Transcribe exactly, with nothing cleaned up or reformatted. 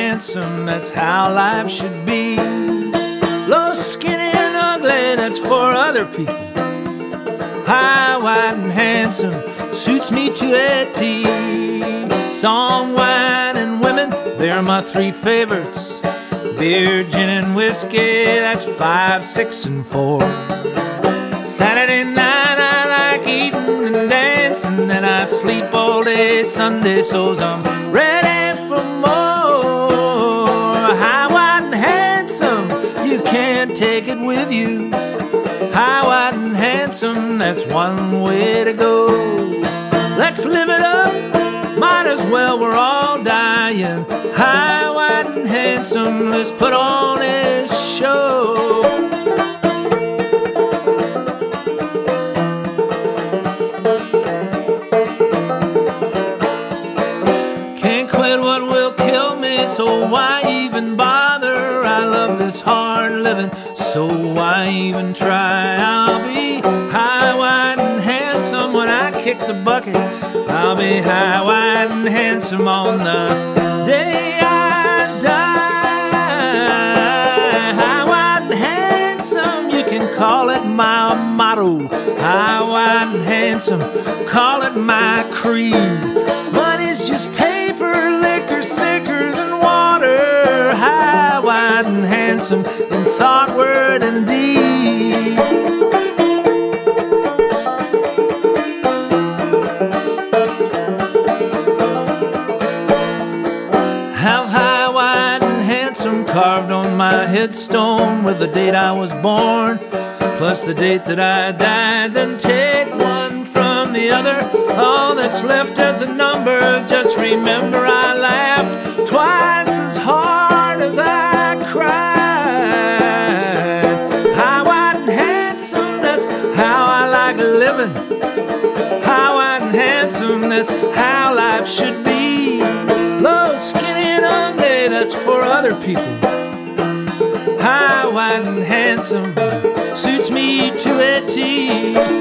handsome, that's how life should be. Low, skinny, and ugly, that's for other people. High, wide, and handsome suits me to a T. Song, wine, and women, they're my three favorites. Beer, gin, and whiskey, that's five, six, and four. Saturday night I like eating and dancing, and I sleep all day Sunday, so I'm ready for more. High, wide, and handsome, you can't take it with you. High, wide, and handsome, that's one way to go. Let's live it up, might as well, we're all dying. High, wide, and handsome, let's put on a show. Can't quit what will kill me, so why even bother? I love this hard living, so why even try? I'll be high, wide, and handsome when I kick the bucket. I'll be high, wide, and handsome on the day I die. High, wide, and handsome, you can call it my motto. High, wide, and handsome, call it my creed. Money's just paper, liquor's thicker than water. High, wide, and handsome in thought, word, and deed. Have high, wide, and handsome carved on my headstone with the date I was born, plus the date that I died. Then take one from the other, all that's left as a number. Just remember I laughed twice as hard as I cried. High, wide, and handsome, that's how I like living. High, wide, and handsome, that's how life should be. Low, skinny, and ugly, that's for other people. High, wide, and handsome suits me to a T.